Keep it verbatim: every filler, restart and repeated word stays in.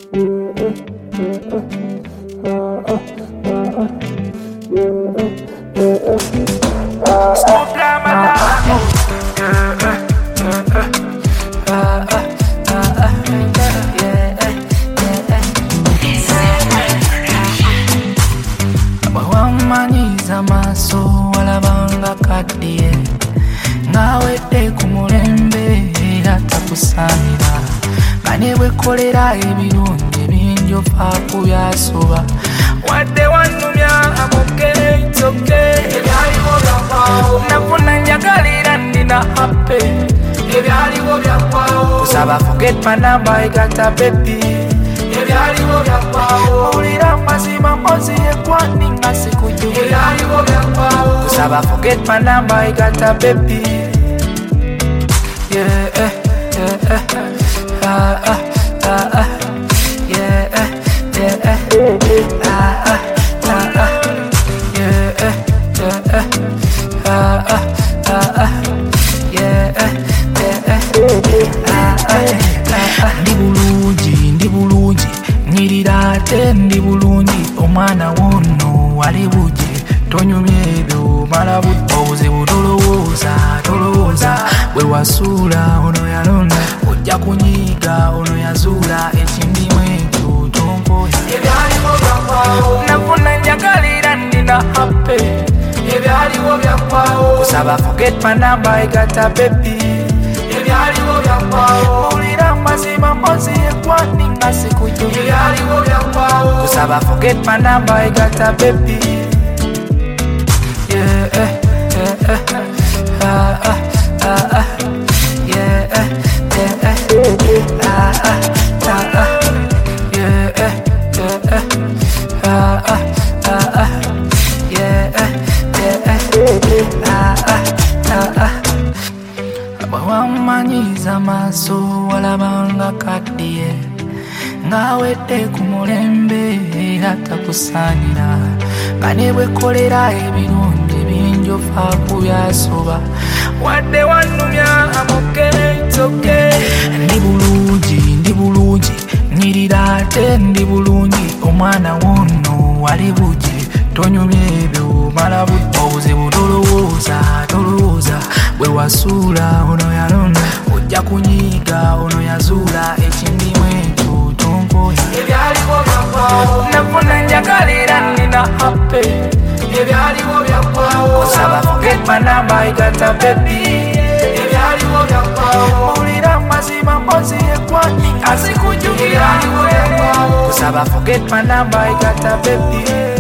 Manyiza maso walabanga kadie ngawedde ku mulembe era takusaanira bane bwekolera ebirungi bingi ofaako byasoba wadde wannumya amuke itsoke ebyaliwo byakwawo nafuna njagalira ndina happe ebyaliwo byakwawo kusaba forget my number I got a baby ebyaliwo byakwawo owulira mazima mpozi ekwani nga sikujjukira ebyaliwo byakwawo kusaba forget my number I got a baby yeah eh yeah eh ah ah ah ah yeah eh yeah eh ah ah ah ah yeah eh yeah eh ah ah ah ah yeah eh yeah eh ah ah ah ndi bulungi ndi bulungi nyirira ate ndi bulungi omwana wonno wali buje tonyumye ebyo mala budde obuzibu tolowooza tolowooza bwe wasuula ono yalonda ojja kunyiiga ono yazuula ekindimu ekyo tonkoya ebyaliwo byakwawo nafuna njagalira ndina happe ebyaliwo byakwawo kusaba forget my number I got a baby ebyaliwo byakwawo owulira mazima mpozi ekwani nga sikujjukira ebyaliwo byakwawo kusaba forget my number I got a baby yeah eh yeah eh ah ah ah ah yeah eh yeah eh ah ah ah ah yeah eh yeah eh ah ah ah ah yeah eh yeah eh ah ah ah ah bwawamanyiza maaso walabanga kaddiye ngawedde ku mulembe era takusaanira nga ne bwekolera ebirungi bingi ofaako byasoba wadde wannumya amuke itsoke ndi bulungi ndi bulungi nyirira ate ndi bulungi omwana wonno wali buje tonyumye ebyo mala budde obuzibu tolowooza tolowooza bwe wasuula ono yalonda ojja kunyiiga ono yazuula ekindimu ekyo tonkoya ebyaliwo byakwawo nafuna njagalira ndina happe ebyaliwo byakwawo kusaba forget my number I got a baby ebyaliwo byakwawo owulira mazima mpozi ekwani nga sikujjukira kusaba forget my number I got a baby